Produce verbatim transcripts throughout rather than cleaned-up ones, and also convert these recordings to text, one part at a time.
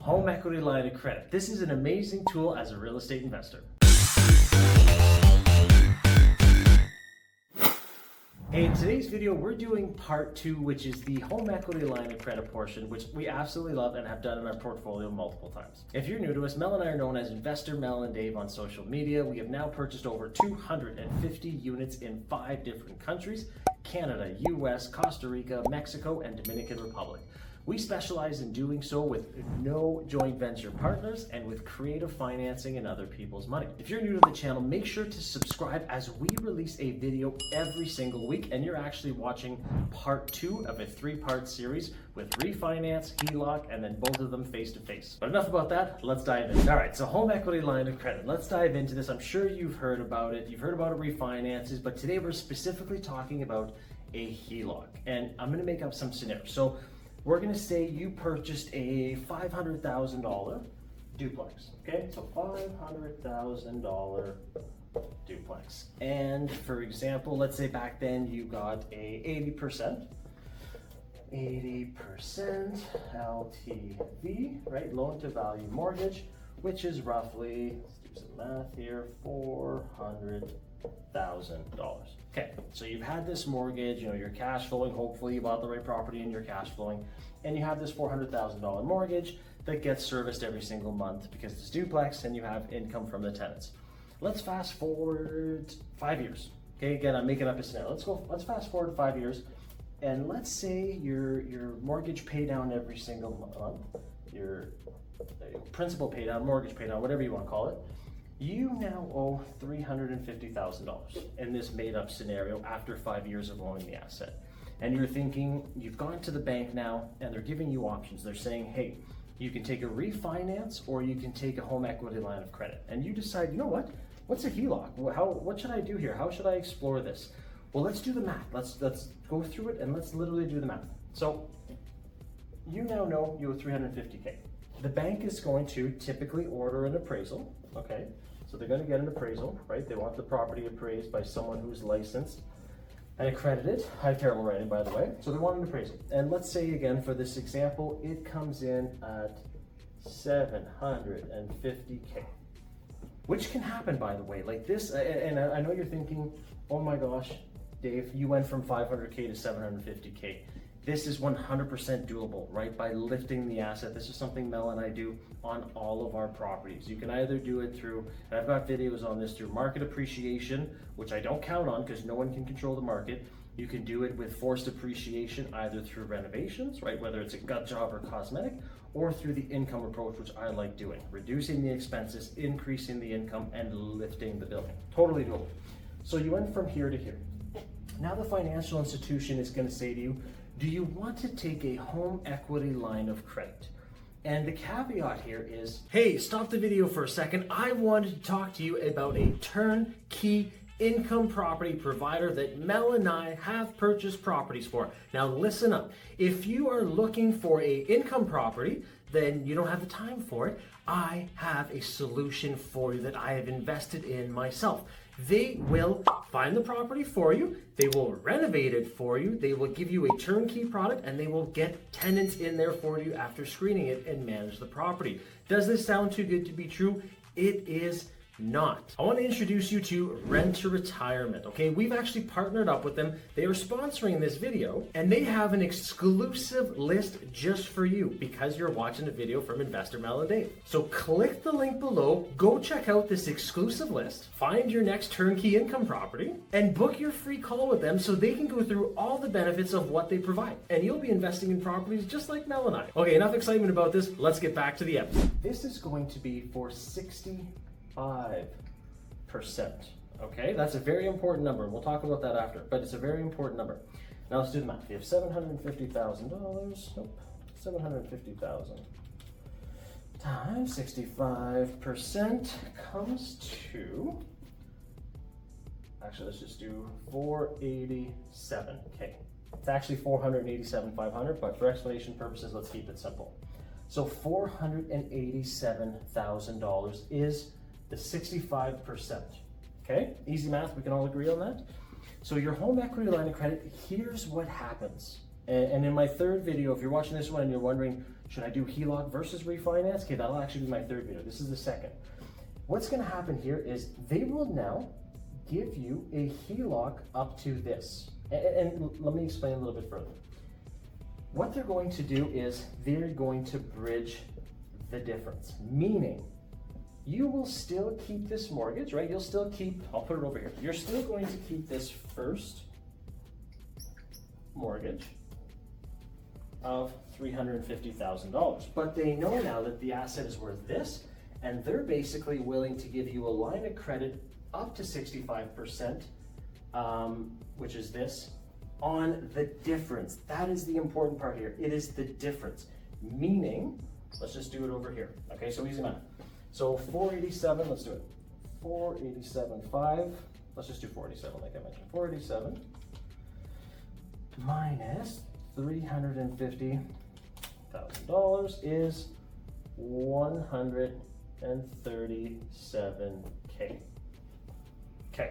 Home equity line of credit. This is an amazing tool as a real estate investor. Hey, in today's video, we're doing part two, which is the home equity line of credit portion, which we absolutely love and have done in our portfolio multiple times. If you're new to us, Mel and I are known as Investor Mel and Dave on social media. We have now purchased over two hundred fifty units in five different countries: Canada, U S, Costa Rica, Mexico, and Dominican Republic. We specialize in doing so with no joint venture partners and with creative financing and other people's money. If you're new to the channel, make sure to subscribe as we release a video every single week, and you're actually watching part two of a three-part series with refinance, H E L O C, and then both of them face-to-face. But enough about that, let's dive in. All right, so home equity line of credit. Let's dive into this. I'm sure you've heard about it. You've heard about it refinances, but today we're specifically talking about a H E L O C, and I'm gonna make up some scenarios. So we're gonna say you purchased a five hundred thousand dollars duplex, okay? So five hundred thousand dollars duplex. And for example, let's say back then you got a eighty percent, eighty percent L T V, right? Loan to value mortgage, which is roughly, let's do some math here, four hundred thousand dollars. Okay, so you've had this mortgage, you know, you're cash flowing, hopefully you bought the right property and you're cash flowing, and you have this four hundred thousand dollars mortgage that gets serviced every single month because it's duplex and you have income from the tenants. Let's fast forward five years. Okay, again, I'm making up a scenario. Let's go, let's fast forward five years, and let's say your, your mortgage pay down every single month, your principal pay down, mortgage pay down, whatever you want to call it, you now owe three hundred fifty thousand dollars in this made-up scenario after five years of owning the asset. And you're thinking, you've gone to the bank now and they're giving you options. They're saying, hey, you can take a refinance or you can take a home equity line of credit. And you decide, you know what? What's a H E L O C? How, what should I do here? How should I explore this? Well, let's do the math. Let's, let's go through it and let's literally do the math. So you now know you owe three hundred fifty K. The bank is going to typically order an appraisal, okay? So they're going to get an appraisal, right? They want the property appraised by someone who's licensed and accredited. Hi, terrible writing, by the way. So they want an appraisal. And let's say, again, for this example, it comes in at seven hundred fifty K, which can happen, by the way. Like this, and I know you're thinking, oh my gosh, Dave, you went from five hundred K to seven hundred fifty K. This is one hundred percent doable, right? By lifting the asset. This is something Mel and I do on all of our properties. You can either do it through, and I've got videos on this, through market appreciation, which I don't count on because no one can control the market. You can do it with forced appreciation, either through renovations, right? Whether it's a gut job or cosmetic, or through the income approach, which I like doing. Reducing the expenses, increasing the income, and lifting the building. Totally doable. So you went from here to here. Now the financial institution is gonna say to you, do you want to take a home equity line of credit? And the caveat here is, hey, stop the video for a second. I wanted to talk to you about a turnkey income property provider that Mel and I have purchased properties for. Now listen up. If you are looking for a income property, then you don't have the time for it. I have a solution for you that I have invested in myself. They will find the property for you, they will renovate it for you, they will give you a turnkey product, and they will get tenants in there for you after screening it and manage the property. Does this sound too good to be true? It is not. I want to introduce you to Rent to Retirement, okay? We've actually partnered up with them. They are sponsoring this video, and they have an exclusive list just for you because you're watching a video from Investor Mel and Dave. So click the link below, go check out this exclusive list, find your next turnkey income property, and book your free call with them so they can go through all the benefits of what they provide. And you'll be investing in properties just like Mel and I. Okay, enough excitement about this. Let's get back to the episode. This is going to be for sixty Five percent. Okay, that's a very important number. We'll talk about that after, but it's a very important number. Now let's do the math. You have seven hundred fifty thousand dollars. Nope, seven hundred fifty thousand times sixty-five percent comes to. Actually, let's just do four hundred eighty-seven K. It's actually four hundred eighty-seven thousand five hundred, but for explanation purposes, let's keep it simple. So four hundred eighty-seven thousand dollars is the sixty-five percent. Okay, easy math, we can all agree on that. So your home equity line of credit, here's what happens. And, and in my third video, if you're watching this one and you're wondering, should I do H E L O C versus refinance? Okay, that'll actually be my third video. This is the second. What's gonna happen here is they will now give you a H E L O C up to this. And, and let me explain a little bit further. What they're going to do is they're going to bridge the difference, meaning you will still keep this mortgage, right? You'll still keep, I'll put it over here. You're still going to keep this first mortgage of three hundred fifty thousand dollars. But they know now that the asset is worth this, and they're basically willing to give you a line of credit up to sixty-five percent, um, which is this, on the difference. That is the important part here. It is the difference, meaning, let's just do it over here. Okay, so easy math. So four eighty-seven, let's do it. four eighty-seven point five, let's just do four eighty-seven like I mentioned. four eighty-seven minus three hundred fifty thousand dollars is one hundred thirty-seven K. Okay.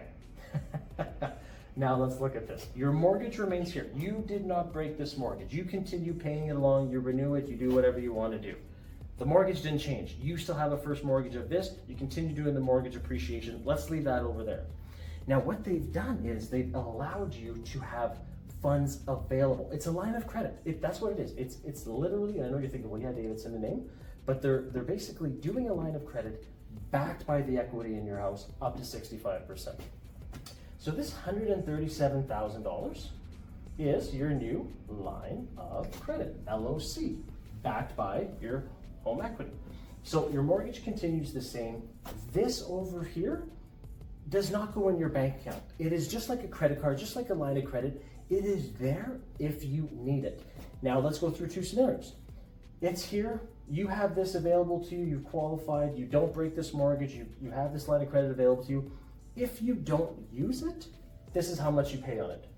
Now let's look at this. Your mortgage remains here. You did not break this mortgage. You continue paying it along, you renew it, you do whatever you want to do. The mortgage didn't change. You still have a first mortgage of this. You continue doing the mortgage appreciation. Let's leave that over there. Now what they've done is they've allowed you to have funds available. It's a line of credit. It, that's what it is. It's it's literally, and I know you're thinking, well, yeah, David, it's in the name, but they're they're basically doing a line of credit backed by the equity in your house up to sixty-five percent. So this one hundred thirty-seven thousand dollars is your new line of credit, L O C, backed by your home equity. So your mortgage continues the same. This over here does not go in your bank account. It is just like a credit card, just like a line of credit. It is there if you need it. Now let's go through two scenarios. It's here, you have this available to you, you've qualified, you don't break this mortgage, you, you have this line of credit available to you. If you don't use it, this is how much you pay on it.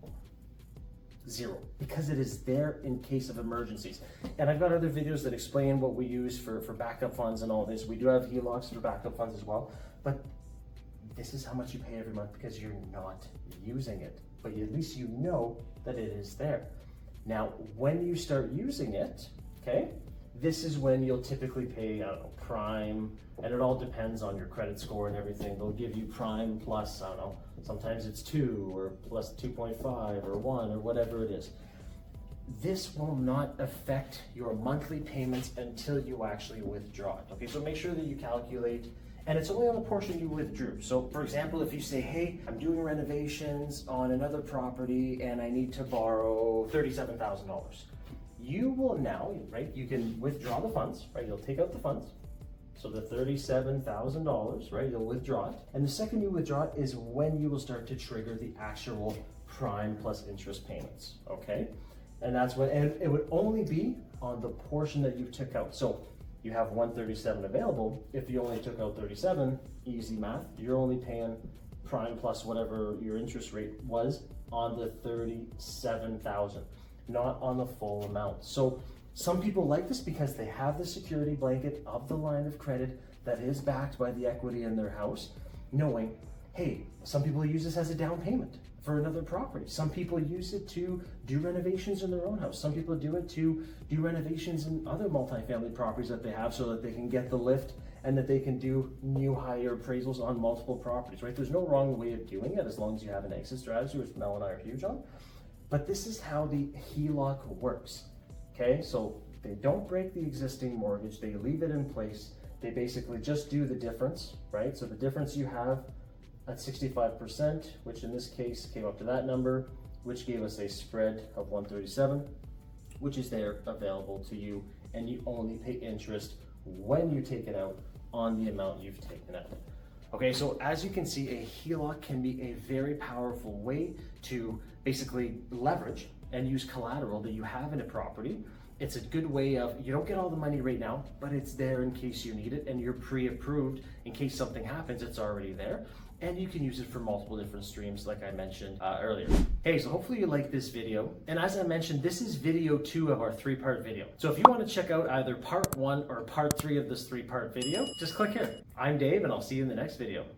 Zero, because it is there in case of emergencies. And I've got other videos that explain what we use for, for backup funds and all this. We do have H E L O Cs for backup funds as well, but this is how much you pay every month because you're not using it. But at least you know that it is there. Now, when you start using it, okay, this is when you'll typically pay, I don't know, prime, and it all depends on your credit score and everything. They'll give you prime plus, I don't know, sometimes it's two or plus two point five or one or whatever it is. This will not affect your monthly payments until you actually withdraw it. Okay, so make sure that you calculate, and it's only on the portion you withdrew. So for example, if you say, hey, I'm doing renovations on another property and I need to borrow thirty-seven thousand dollars. You will now, right, you can withdraw the funds, right? You'll take out the funds. So the thirty-seven thousand dollars, right, you'll withdraw it. And the second you withdraw it is when you will start to trigger the actual prime plus interest payments, okay? And that's when, and it would only be on the portion that you took out. So you have one thirty-seven available. If you only took out thirty-seven, easy math, you're only paying prime plus whatever your interest rate was on the thirty-seven thousand, not on the full amount. So some people like this because they have the security blanket of the line of credit that is backed by the equity in their house, knowing, hey, some people use this as a down payment for another property. Some people use it to do renovations in their own house. Some people do it to do renovations in other multifamily properties that they have so that they can get the lift and that they can do new higher appraisals on multiple properties, right? There's no wrong way of doing it as long as you have an exit strategy, which Mel and I are huge on. But this is how the H E L O C works, okay? So they don't break the existing mortgage, they leave it in place. They basically just do the difference, right? So the difference you have at sixty-five percent, which in this case came up to that number, which gave us a spread of one thirty-seven, which is there available to you, and you only pay interest when you take it out on the amount you've taken out. Okay, so as you can see, a H E L O C can be a very powerful way to basically leverage and use collateral that you have in a property. It's a good way of, you don't get all the money right now, but it's there in case you need it, and you're pre-approved in case something happens, it's already there. And you can use it for multiple different streams like I mentioned uh, earlier. Hey, so hopefully you like this video. And as I mentioned, this is video two of our three-part video. So if you want to check out either part one or part three of this three-part video, just click here. I'm Dave, and I'll see you in the next video.